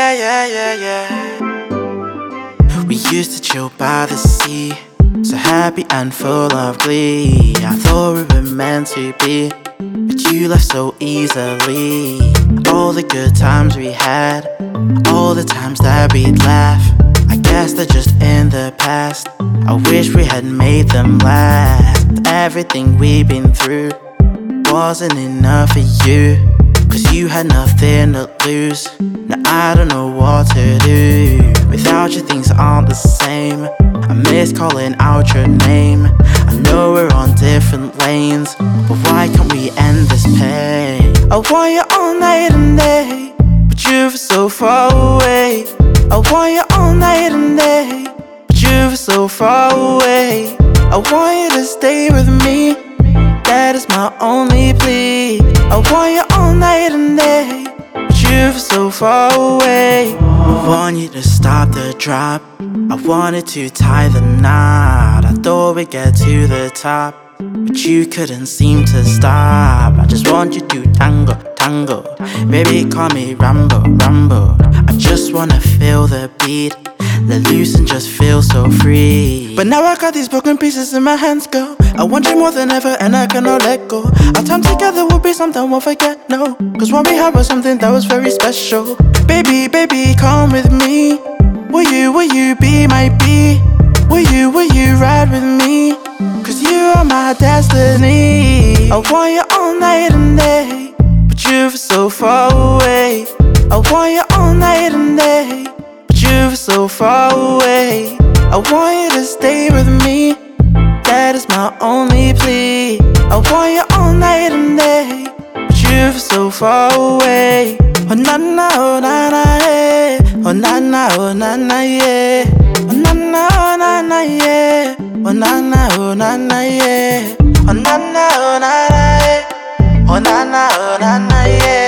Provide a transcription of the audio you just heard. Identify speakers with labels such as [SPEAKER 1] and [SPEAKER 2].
[SPEAKER 1] We used to chill by the sea, so happy and full of glee. I thought we were meant to be, but you left so easily. All the good times we had, all the times that we'd laugh, I guess they're just in the past. I wish we had made them last. Everything we've been through wasn't enough for you, 'cause you had nothing to lose. Now I don't know what to do. Without you things aren't the same. I miss calling out your name. I know we're on different lanes, but why can't we end this pain? I want you all night and day, but you're so far away. I want you all night and day, but you're so far away. I want you to stay with me, that is my only plea. I want you all night and day, but you're so far away. I want you to stop the drop, I wanted to tie the knot. I thought we'd get to the top, but you couldn't seem to stop. I just want you to tango, tango. Baby, call me Rambo, Rambo. I just wanna feel the beat, let loose and just feel so free. But now I got these broken pieces in my hands, girl. I want you more than ever and I cannot let go. Our time together will be something we'll forget, no, 'cause what we had was something that was very special. Baby, baby, come with me. Will you be my bee? Will you ride with me? 'Cause you are my destiny. I want you all night and day, but you're so far away. I want you all night and day, but you're so far away. I want you to stay with me, that is my only plea. I want you all night and day, but you're so far away. Oh na na, oh na na, yeah. Oh na na, oh na na, yeah. Oh na na, oh na na, yeah. Oh na na, oh na na, yeah. Oh na na, oh na na, yeah. Oh na na, oh na na, yeah.